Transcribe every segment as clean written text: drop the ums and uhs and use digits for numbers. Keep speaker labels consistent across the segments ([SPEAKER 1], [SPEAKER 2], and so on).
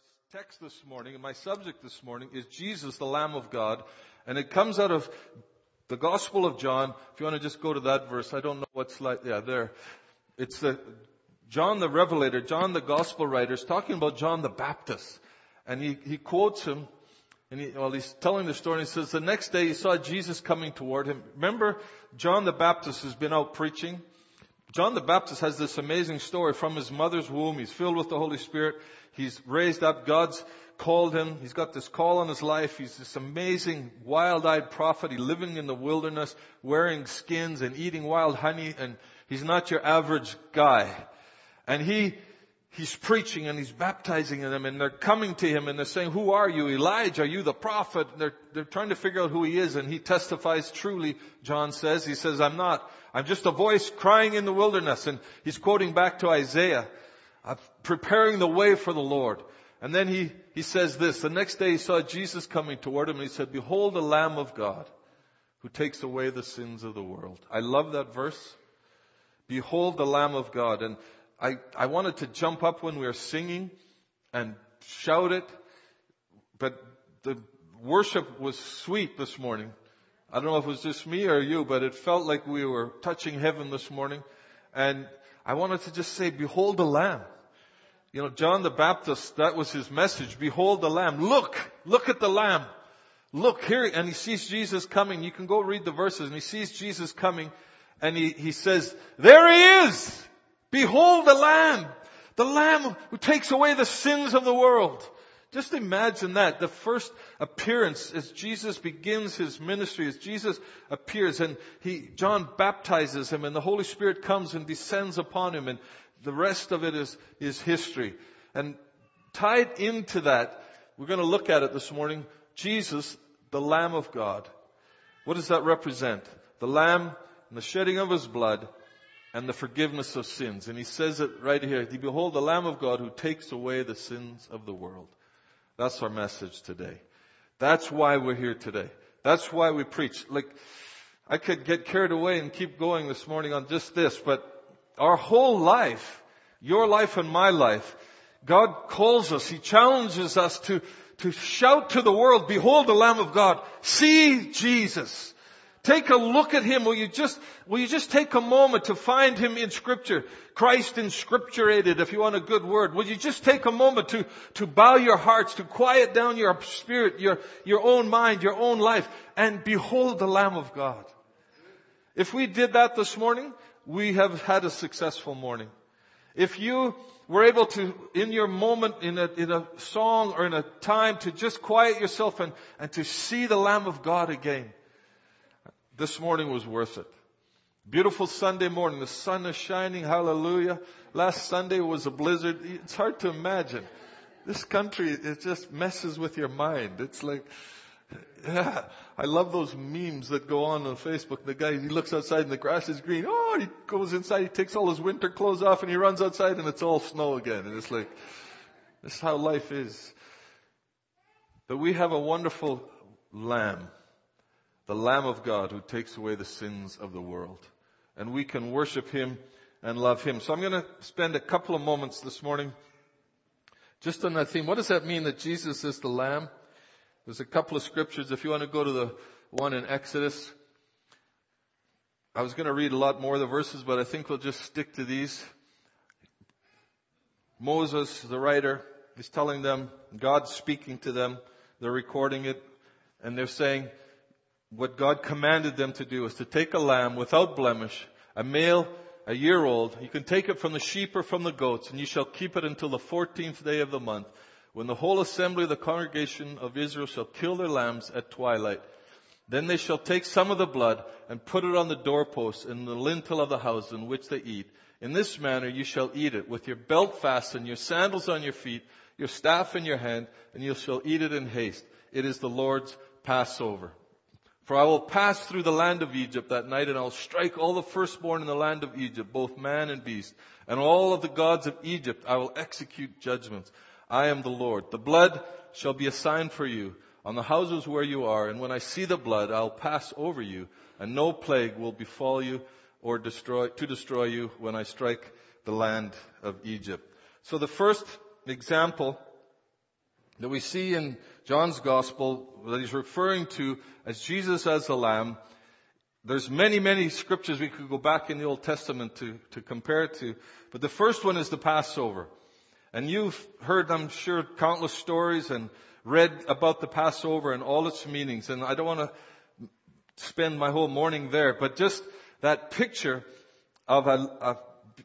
[SPEAKER 1] text this morning, and my subject this morning is Jesus, the Lamb of God. And it comes out of the Gospel of John. If you want to just go to that verse, I don't know what slide. Yeah, there. It's John the Revelator, John the Gospel writer, is talking about John the Baptist. And he quotes him, and he's telling the story, and he says, the next day he saw Jesus coming toward him. Remember, John the Baptist has been out preaching. John the Baptist has this amazing story from his mother's womb. He's filled with the Holy Spirit. He's raised up. God's called him. He's got this call on his life. He's this amazing, wild-eyed prophet. He's living in the wilderness, wearing skins and eating wild honey. And he's not your average guy. And he's preaching and he's baptizing them. And they're coming to him and they're saying, who are you? Elijah, are you the prophet? And they're trying to figure out who he is. And he testifies truly, John says. He says, I'm not. I'm just a voice crying in the wilderness. And he's quoting back to Isaiah, preparing the way for the Lord. And then he says this, the next day he saw Jesus coming toward him and he said, behold the Lamb of God who takes away the sins of the world. I love that verse. Behold the Lamb of God. And I wanted to jump up when we were singing and shout it, but the worship was sweet this morning. I don't know if it was just me or you, but it felt like we were touching heaven this morning. And I wanted to just say, behold the Lamb. You know, John the Baptist, that was his message. Behold the Lamb. Look at the Lamb. Look here. And he sees Jesus coming. You can go read the verses. And he sees Jesus coming. And he says, there he is. Behold the Lamb who takes away the sins of the world. Just imagine that. The first appearance as Jesus begins his ministry, as Jesus appears and John baptizes him and the Holy Spirit comes and descends upon him and the rest of it is history. And tied into that, we're going to look at it this morning, Jesus, the Lamb of God. What does that represent? The Lamb and the shedding of his blood and the forgiveness of sins. And he says it right here, behold the Lamb of God who takes away the sins of the world. That's our message today. That's why we're here today. That's why we preach. Like, I could get carried away and keep going this morning on just this, but our whole life, your life and my life, God calls us, He challenges us to shout to the world, behold the Lamb of God. See Jesus. Take a look at Him. Will you just take a moment to find Him in Scripture? Christ inscripturated, if you want a good word. Will you just take a moment to bow your hearts, to quiet down your spirit, your own mind, your own life, and behold the Lamb of God? If we did that this morning, we have had a successful morning. If you were able to, in your moment, in a song or in a time, to just quiet yourself and to see the Lamb of God again, this morning was worth it. Beautiful Sunday morning. The sun is shining. Hallelujah. Last Sunday was a blizzard. It's hard to imagine. This country, it just messes with your mind. It's like, yeah. I love those memes that go on Facebook. The guy, he looks outside and the grass is green. Oh, he goes inside, he takes all his winter clothes off and he runs outside and it's all snow again. And it's like, this is how life is. But we have a wonderful Lamb. The Lamb of God who takes away the sins of the world. And we can worship Him and love Him. So I'm going to spend a couple of moments this morning just on that theme. What does that mean that Jesus is the Lamb? There's a couple of scriptures. If you want to go to the one in Exodus. I was going to read a lot more of the verses, but I think we'll just stick to these. Moses, the writer, is telling them, God's speaking to them. They're recording it. And they're saying, what God commanded them to do is to take a lamb without blemish, a male, a year old. You can take it from the sheep or from the goats, and you shall keep it until the 14th day of the month, when the whole assembly of the congregation of Israel shall kill their lambs at twilight. Then they shall take some of the blood and put it on the doorposts and the lintel of the house in which they eat. In this manner you shall eat it, with your belt fastened, your sandals on your feet, your staff in your hand, and you shall eat it in haste. It is the Lord's Passover. For I will pass through the land of Egypt that night, and I will strike all the firstborn in the land of Egypt, both man and beast. And all of the gods of Egypt I will execute judgments. I am the Lord. The blood shall be a sign for you on the houses where you are. And when I see the blood, I will pass over you, and no plague will befall you or destroy you when I strike the land of Egypt. So the first example that we see in John's Gospel that he's referring to as Jesus as the Lamb. There's many, many scriptures we could go back in the Old Testament to compare it to. But the first one is the Passover. And you've heard, I'm sure, countless stories and read about the Passover and all its meanings. And I don't want to spend my whole morning there, but just that picture of a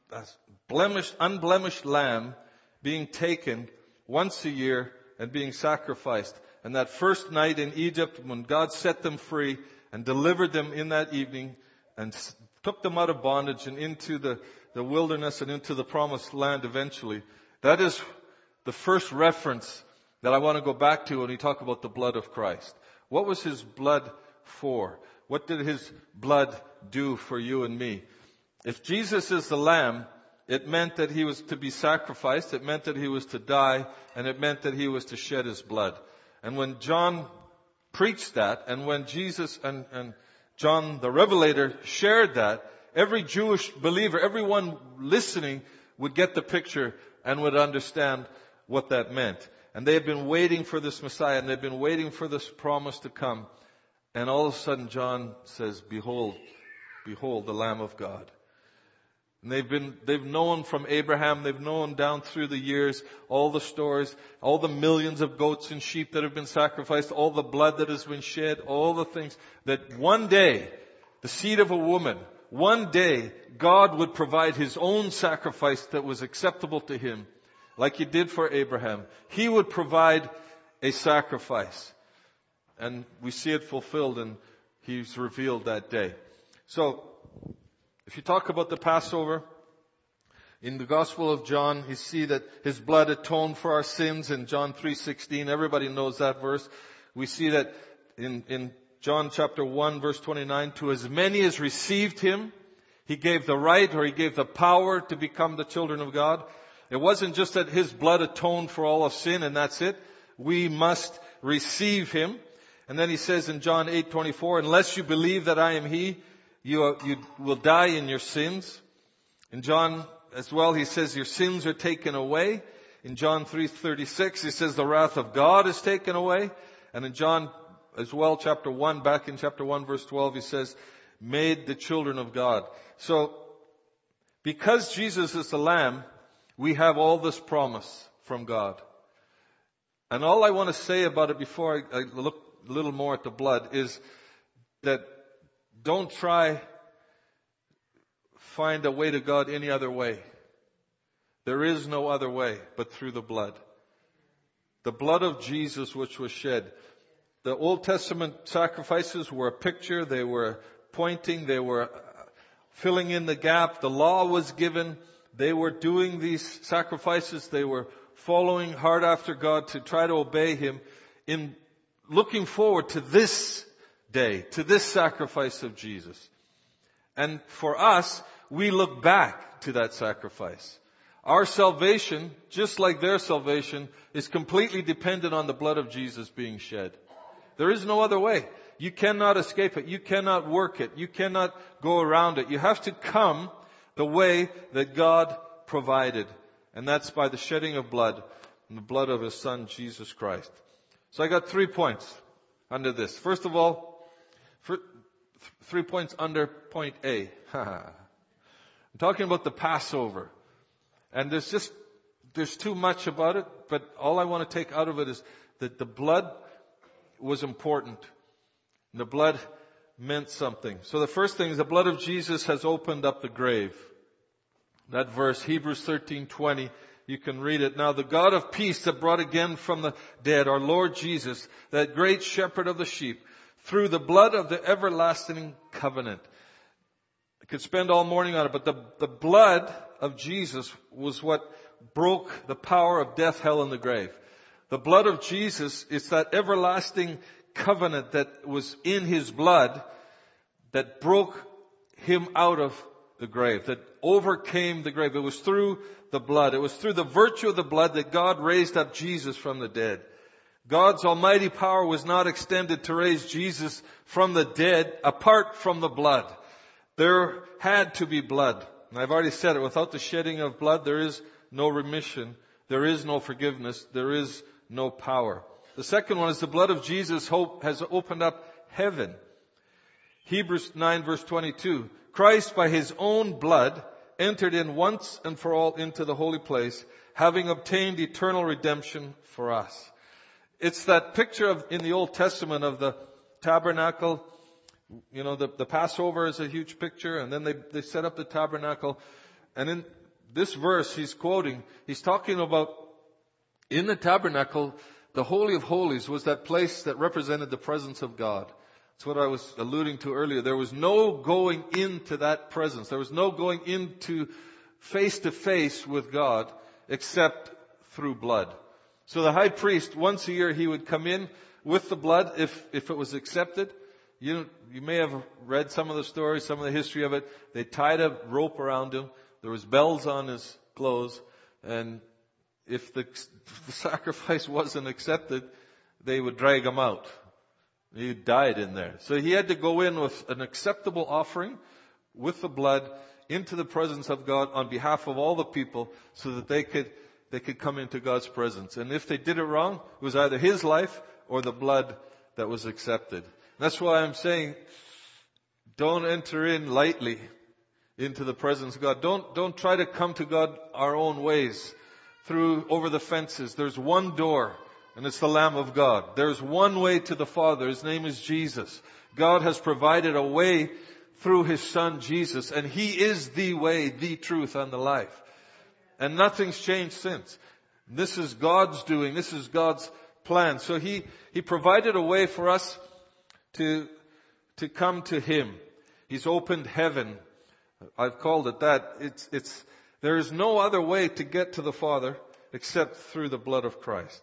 [SPEAKER 1] unblemished lamb being taken once a year and being sacrificed. And that first night in Egypt when God set them free and delivered them in that evening and took them out of bondage and into the wilderness and into the promised land eventually. That is the first reference that I want to go back to when we talk about the blood of Christ. What was His blood for? What did His blood do for you and me? If Jesus is the Lamb, it meant that He was to be sacrificed, it meant that He was to die, and it meant that He was to shed His blood. And when John preached that, and when Jesus and John the Revelator shared that, every Jewish believer, everyone listening would get the picture and would understand what that meant. And they had been waiting for this Messiah, and they'd been waiting for this promise to come. And all of a sudden John says, behold, behold the Lamb of God. And they've known from Abraham, they've known down through the years, all the stories, all the millions of goats and sheep that have been sacrificed, all the blood that has been shed, all the things that one day, the seed of a woman, one day God would provide His own sacrifice that was acceptable to Him, like He did for Abraham. He would provide a sacrifice. And we see it fulfilled, and He's revealed that day. So, if you talk about the Passover, in the Gospel of John, you see that His blood atoned for our sins in John 3:16. Everybody knows that verse. We see that in John chapter 1 verse 29, to as many as received Him, He gave the right, or He gave the power to become the children of God. It wasn't just that His blood atoned for all of sin and that's it. We must receive Him. And then He says in John 8:24, unless you believe that I am He, you will die in your sins. In John as well, He says your sins are taken away. In John 3:36, He says the wrath of God is taken away. And in John as well, chapter 1, back in chapter 1 verse 12, He says, made the children of God. So, because Jesus is the Lamb, we have all this promise from God. And all I want to say about it before I look a little more at the blood is that don't try find a way to God any other way. There is no other way but through the blood. The blood of Jesus which was shed. The Old Testament sacrifices were a picture. They were pointing. They were filling in the gap. The law was given. They were doing these sacrifices. They were following hard after God to try to obey Him in looking forward to this day, to this sacrifice of Jesus. And for us, we look back to that sacrifice. Our salvation, just like their salvation, is completely dependent on the blood of Jesus being shed. There is no other way. You cannot escape it. You cannot work it. You cannot go around it. You have to come the way that God provided. And that's by the shedding of blood, and the blood of His Son, Jesus Christ. So I got 3 points under this. First of all, 3 points under point A. I'm talking about the Passover. And there's too much about it, but all I want to take out of it is that the blood was important. The blood meant something. So the first thing is the blood of Jesus has opened up the grave. That verse, Hebrews 13:20, you can read it. Now the God of peace that brought again from the dead our Lord Jesus, that great shepherd of the sheep, through the blood of the everlasting covenant. I could spend all morning on it, but the blood of Jesus was what broke the power of death, hell, and the grave. The blood of Jesus is that everlasting covenant that was in His blood that broke Him out of the grave, that overcame the grave. It was through the blood. It was through the virtue of the blood that God raised up Jesus from the dead. God's almighty power was not extended to raise Jesus from the dead apart from the blood. There had to be blood. And I've already said it. Without the shedding of blood, there is no remission. There is no forgiveness. There is no power. The second one is the blood of Jesus has opened up heaven. Hebrews 9 verse 22. Christ by his own blood entered in once and for all into the holy place, having obtained eternal redemption for us. It's that picture in the Old Testament of the tabernacle. You know, the Passover is a huge picture, and then they set up the tabernacle. And in this verse he's quoting, he's talking about in the tabernacle, the Holy of Holies was that place that represented the presence of God. That's what I was alluding to earlier. There was no going into that presence. There was no going into face to face with God except through blood. So the high priest, once a year, he would come in with the blood if it was accepted. You may have read some of the stories, some of the history of it. They tied a rope around him. There was bells on his clothes. And if the sacrifice wasn't accepted, they would drag him out. He died in there. So he had to go in with an acceptable offering with the blood into the presence of God on behalf of all the people so that they could come into God's presence. And if they did it wrong, it was either his life or the blood that was accepted. That's why I'm saying, don't enter in lightly into the presence of God. Don't try to come to God our own ways over the fences. There's one door, and it's the Lamb of God. There's one way to the Father. His name is Jesus. God has provided a way through His Son Jesus, and He is the way, the truth, and the life. And nothing's changed since. This is God's doing. This is God's plan. So He provided a way for us to come to Him. He's opened heaven. I've called it that. There is no other way to get to the Father except through the blood of Christ.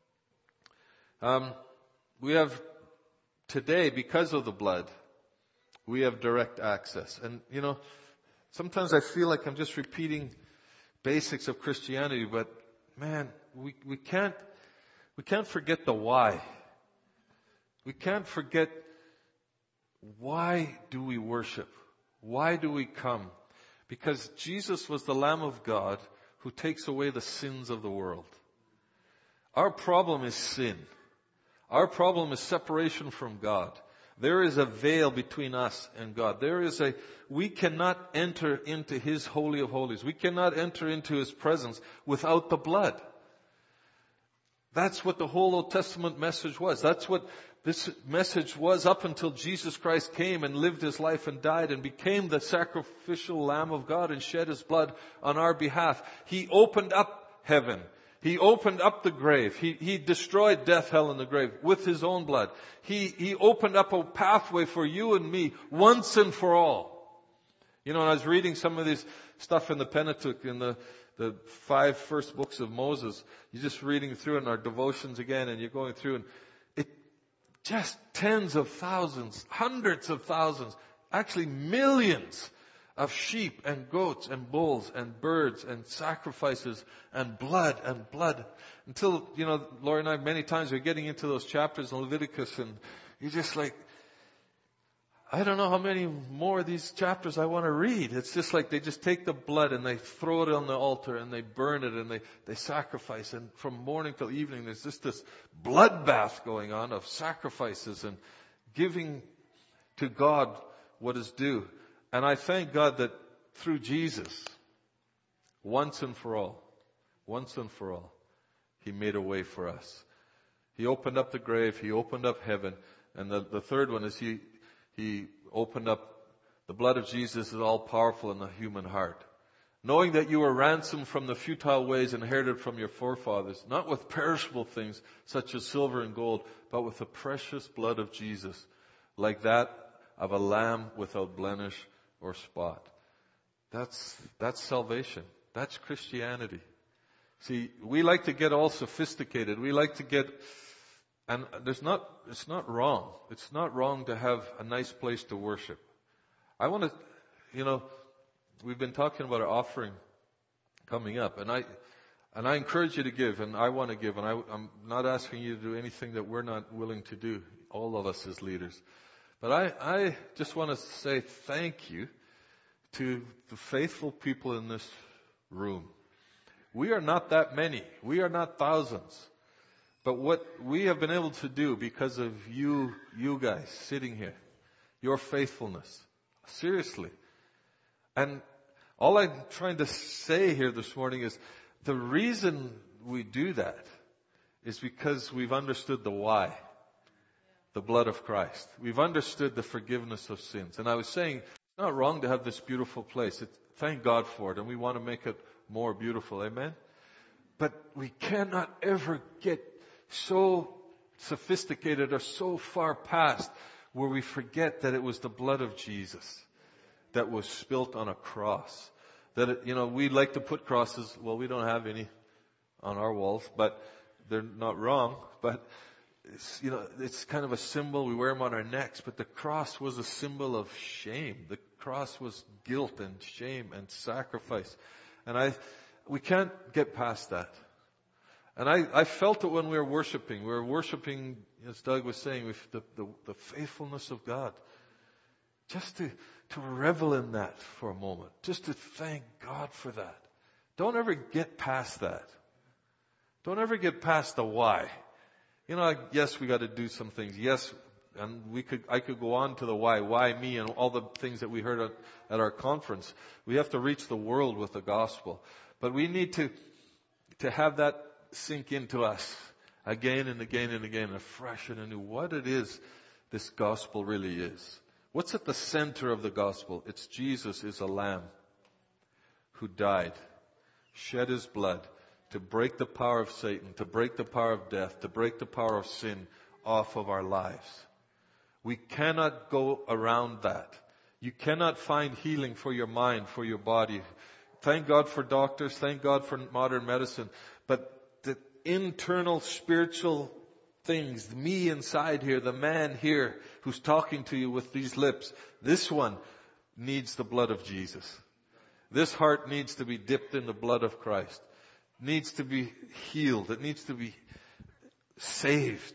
[SPEAKER 1] We have today, because of the blood, we have direct access. And, sometimes I feel like I'm just repeating basics of Christianity, but man, we can't forget the why. We can't forget, why do we worship? Why do we come? Because Jesus was the Lamb of God who takes away the sins of the world. Our problem is sin. Our problem is separation from God. There is a veil between us and God. We cannot enter into His Holy of Holies. We cannot enter into His presence without the blood. That's what the whole Old Testament message was. That's what this message was up until Jesus Christ came and lived His life and died and became the sacrificial Lamb of God and shed His blood on our behalf. He opened up heaven. He opened up the grave. He destroyed death, hell, and the grave with His own blood. He opened up a pathway for you and me once and for all. I was reading some of this stuff in the Pentateuch, in the 5 first books of Moses. You're just reading through in our devotions again, and you're going through, and it just tens of thousands, hundreds of thousands, actually millions of sheep and goats and bulls and birds and sacrifices and blood. Until, Laura and I many times are getting into those chapters in Leviticus, and you're just like, I don't know how many more of these chapters I want to read. It's just like they just take the blood and they throw it on the altar and they burn it and they sacrifice. And from morning till evening, there's just this bloodbath going on of sacrifices and giving to God what is due. And I thank God that through Jesus, once and for all, He made a way for us. He opened up the grave. He opened up heaven. And the third one is He opened up, the blood of Jesus is all powerful in the human heart. Knowing that you were ransomed from the futile ways inherited from your forefathers, not with perishable things such as silver and gold, but with the precious blood of Jesus, like that of a lamb without blemish or spot. That's salvation. That's Christianity. See, we like to get all sophisticated. We like to get, and it's not wrong. It's not wrong to have a nice place to worship. I want to, we've been talking about our offering coming up, and I encourage you to give, and I want to give, and I'm not asking you to do anything that we're not willing to do, all of us as leaders. But I just want to say thank you to the faithful people in this room. We are not that many. We are not thousands. But what we have been able to do because of you guys sitting here, your faithfulness, seriously. And all I'm trying to say here this morning is the reason we do that is because we've understood the why. The blood of Christ. We've understood the forgiveness of sins. And I was saying, it's not wrong to have this beautiful place. Thank God for it. And we want to make it more beautiful. Amen? But we cannot ever get so sophisticated or so far past where we forget that it was the blood of Jesus that was spilt on a cross. That, we like to put crosses. Well, we don't have any on our walls, but they're not wrong. But it's kind of a symbol. We wear them on our necks, but the cross was a symbol of shame. The cross was guilt and shame and sacrifice. And we can't get past that. And I felt it when we were worshiping. We were worshiping, as Doug was saying, with the faithfulness of God. Just to revel in that for a moment. Just to thank God for that. Don't ever get past that. Don't ever get past the why. Yes, we got to do some things. Yes, and I could go on to the why. Why me and all the things that we heard at our conference. We have to reach the world with the gospel. But we need to have that sink into us again and again and again, afresh and anew, what it is this gospel really is. What's at the center of the gospel? It's Jesus is a lamb who died, shed his blood to break the power of Satan, to break the power of death, to break the power of sin off of our lives. We cannot go around that. You cannot find healing for your mind, for your body. Thank God for doctors. Thank God for modern medicine. But the internal spiritual things, me inside here, the man here who's talking to you with these lips, this one needs the blood of Jesus. This heart needs to be dipped in the blood of Christ. Needs to be healed. It needs to be saved.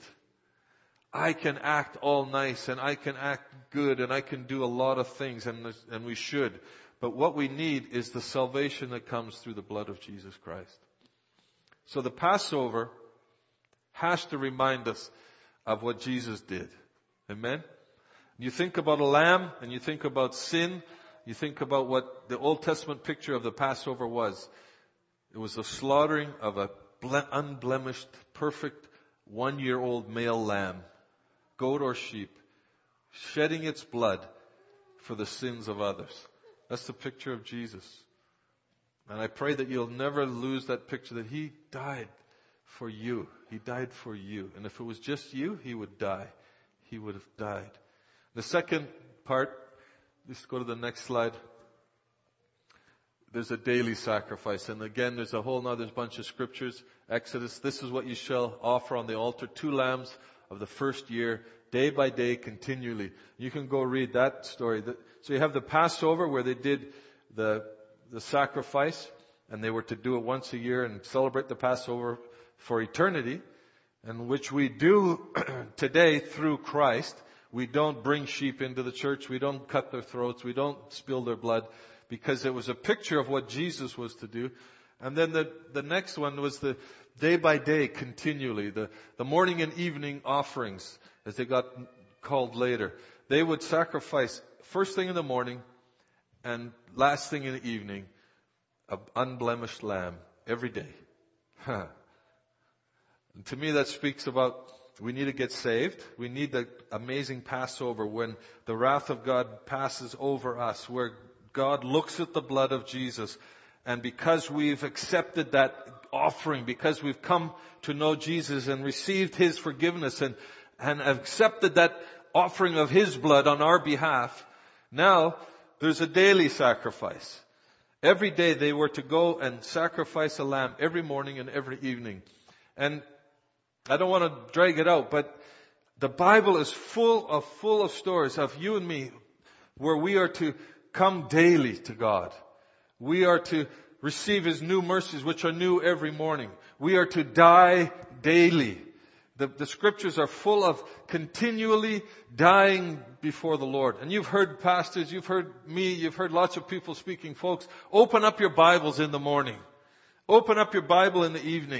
[SPEAKER 1] I can act all nice and I can act good and I can do a lot of things and we should. But what we need is the salvation that comes through the blood of Jesus Christ. So the Passover has to remind us of what Jesus did. Amen? You think about a lamb and you think about sin. You think about what the Old Testament picture of the Passover was. It was the slaughtering of a unblemished, perfect, 1-year-old male lamb, goat or sheep, shedding its blood for the sins of others. That's the picture of Jesus. And I pray that you'll never lose that picture that He died for you. He died for you. And if it was just you, He would die. He would have died. The second part, let's go to the next slide. There's a daily sacrifice. And again, there's a whole other bunch of scriptures. Exodus, this is what you shall offer on the altar. 2 lambs of the first year, day by day, continually. You can go read that story. So you have the Passover where they did the sacrifice, and they were to do it once a year and celebrate the Passover for eternity, and which we do today through Christ. We don't bring sheep into the church. We don't cut their throats. We don't spill their blood, because it was a picture of what Jesus was to do. And then the next one was the day by day, continually, the morning and evening offerings, as they got called later. They would sacrifice first thing in the morning and last thing in the evening, an unblemished lamb every day. And to me, that speaks about we need to get saved. We need the amazing Passover when the wrath of God passes over us, where God looks at the blood of Jesus. And because we've accepted that offering, because we've come to know Jesus and received His forgiveness and accepted that offering of His blood on our behalf, now there's a daily sacrifice. Every day they were to go and sacrifice a lamb every morning and every evening. And I don't want to drag it out, but the Bible is full of stories of you and me where we are to come daily to God. We are to receive His new mercies, which are new every morning. We are to die daily. The scriptures are full of continually dying before the Lord. And you've heard pastors, you've heard me, you've heard lots of people speaking. Folks, open up your Bibles in the morning. Open up your Bible in the evening.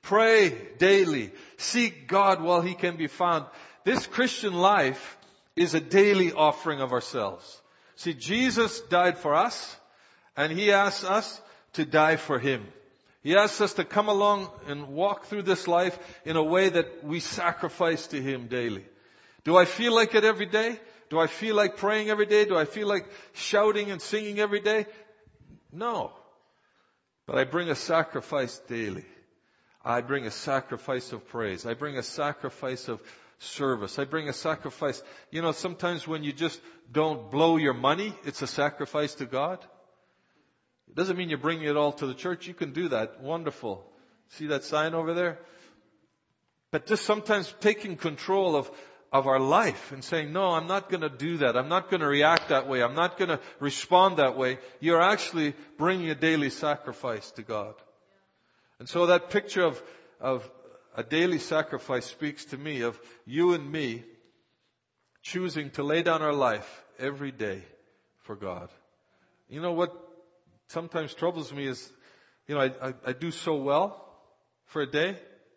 [SPEAKER 1] Pray daily. Seek God while He can be found. This Christian life is a daily offering of ourselves. See, Jesus died for us, and He asks us to die for Him. He asks us to come along and walk through this life in a way that we sacrifice to Him daily. Do I feel like it every day? Do I feel like praying every day? Do I feel like shouting and singing every day? No. But I bring a sacrifice daily. I bring a sacrifice of praise. I bring a sacrifice of service. I bring a sacrifice. You know, sometimes when you just don't blow your money, it's a sacrifice to God. It doesn't mean you're bringing it all to the church. You can do that. Wonderful. See that sign over there? But just sometimes taking control of our life and saying, no, I'm not going to do that. I'm not going to react that way. I'm not going to respond that way. You're actually bringing a daily sacrifice to God. And so that picture of a daily sacrifice speaks to me of you and me choosing to lay down our life every day for God. You know what sometimes troubles me is, you know, I do so well for a day.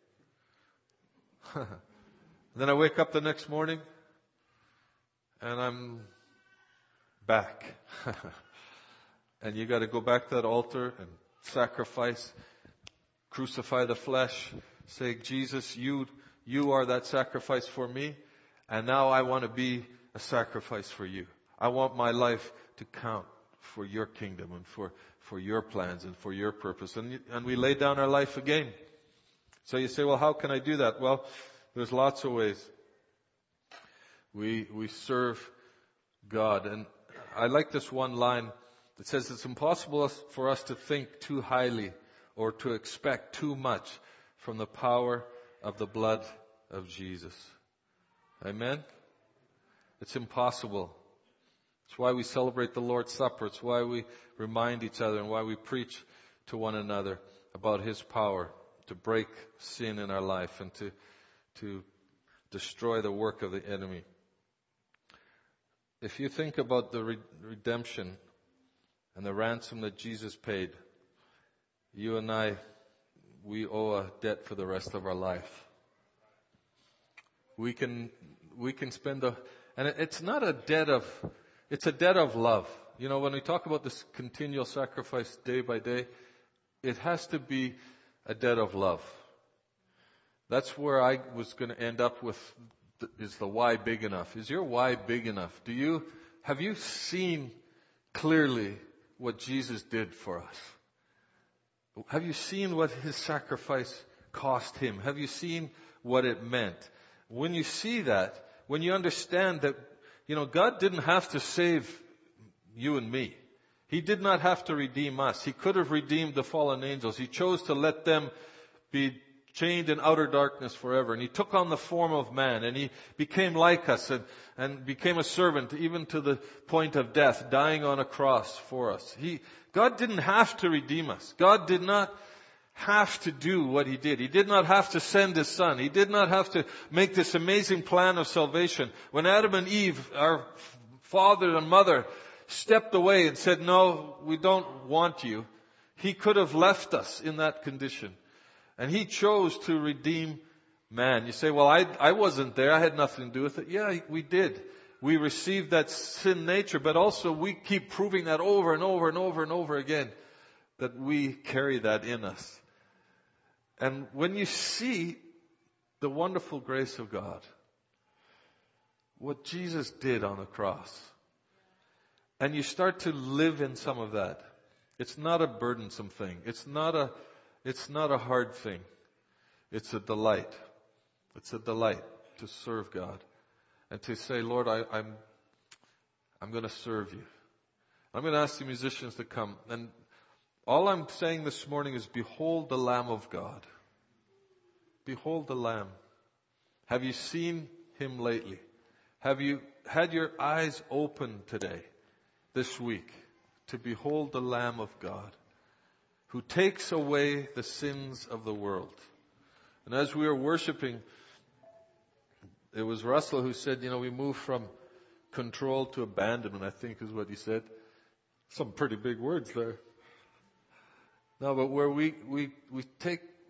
[SPEAKER 1] Then I wake up the next morning and I'm back. And you got to go back to that altar and sacrifice, crucify the flesh, say, Jesus, you are that sacrifice for me. And now I want to be a sacrifice for you. I want my life to count for your kingdom and for your plans and for your purpose. And we lay down our life again. So you say, well, how can I do that? Well, there's lots of ways. We serve God. And I like this one line that says it's impossible for us to think too highly or to expect too much from the power of the blood of Jesus. Amen? It's impossible. It's why we celebrate the Lord's Supper. It's why we remind each other and why we preach to one another about His power to break sin in our life and to destroy the work of the enemy. If you think about the redemption and the ransom that Jesus paid, you and I, we owe a debt for the rest of our life. We can spend and it's not a debt of, it's a debt of love. You know, when we talk about this continual sacrifice day by day, it has to be a debt of love. That's where I was going to end up with, is the why big enough? Is your why big enough? Have you seen clearly what Jesus did for us? Have you seen what His sacrifice cost Him? Have you seen what it meant? When you see that, when you understand that, you know, God didn't have to save you and me. He did not have to redeem us. He could have redeemed the fallen angels. He chose to let them be chained in outer darkness forever. And He took on the form of man, and He became like us and became a servant even to the point of death, dying on a cross for us. God didn't have to redeem us. God did not have to do what He did. He did not have to send His Son. He did not have to make this amazing plan of salvation. When Adam and Eve, our father and mother, stepped away and said, no, we don't want you, He could have left us in that condition. And He chose to redeem man. You say, well, I wasn't there. I had nothing to do with it. Yeah, we did. We received that sin nature, but also we keep proving that over and over and over and over again, that we carry that in us. And when you see the wonderful grace of God, what Jesus did on the cross, and you start to live in some of that, it's not a burdensome thing. It's not a hard thing. It's a delight. It's a delight to serve God and to say, Lord, I'm going to serve you. I'm going to ask the musicians to come. And all I'm saying this morning is, behold the Lamb of God. Behold the Lamb. Have you seen Him lately? Have you had your eyes open today, this week, to behold the Lamb of God, who takes away the sins of the world? And as we were worshiping, it was Russell who said, you know, we move from control to abandonment, I think is what he said. Some pretty big words there. No, but where we take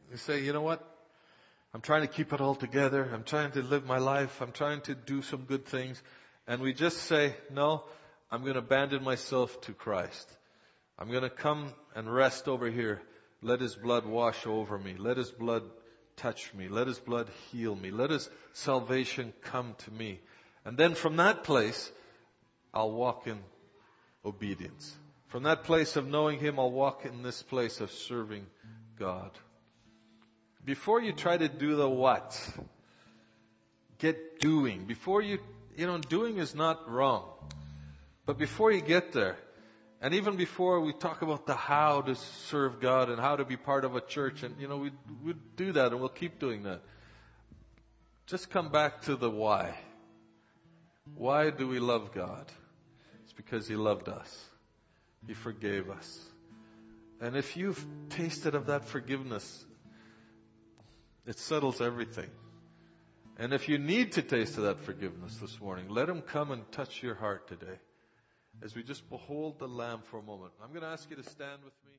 [SPEAKER 1] You say, you know what? I'm trying to keep it all together. I'm trying to live my life. I'm trying to do some good things. And we just say, no, I'm going to abandon myself to Christ. I'm going to come and rest over here. Let His blood wash over me. Let His blood touch me. Let His blood heal me. Let His salvation come to me. And then from that place, I'll walk in obedience. From that place of knowing Him, I'll walk in this place of serving God. Before you try to do the what, get doing. Before doing is not wrong. But before you get there, and even before we talk about the how to serve God and how to be part of a church, and we do that and we'll keep doing that. Just come back to the why. Why do we love God? It's because He loved us. He forgave us. And if you've tasted of that forgiveness, it settles everything. And if you need to taste of that forgiveness this morning, let Him come and touch your heart today as we just behold the Lamb for a moment. I'm going to ask you to stand with me.